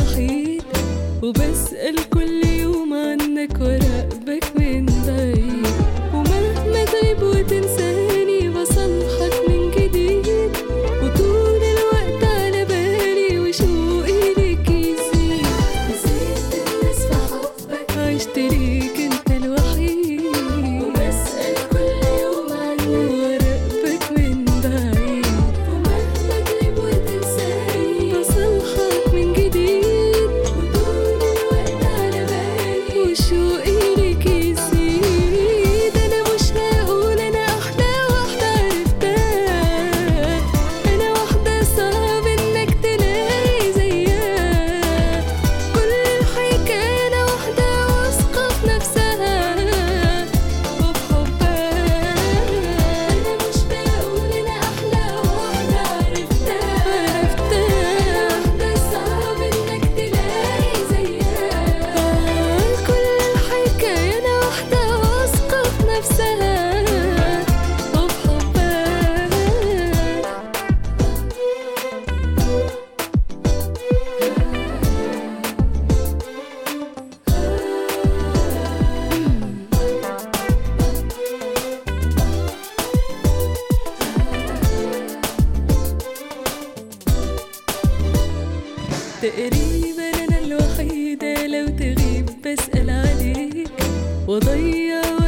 الوحيد، وبسأل كل يوم عنك وراقبك من بعيد، ومهما تغيب وتنساني بصالحك من جديد، وطول الوقت على بالي وشوقي ليك يزيد. نسيت الناس في حبك، عشت ليك انت الوحيد، وبسأل كل يوم عنك وراقبك من بعيد، ومهما تغيب وتنساني بصالحك من جديد، وطول الوقت على بالي وشوقي ليك يزيد. انا مش هقول انا احلى واحدة عرفتها، انا واحدة صعب انك تلاقي زيها، كل الحكاية انا واحدة واثقة في نفسها وفي حبها. انا مش بقول انا احلى واحدة عرفتها، واحدة صعب انك تلاقي زيها، كل الحكاية انا واحدة واثقة في نفسها وفي حبها. تقريبا انا الوحيدة لو تغيب بسأل عليك، واضيع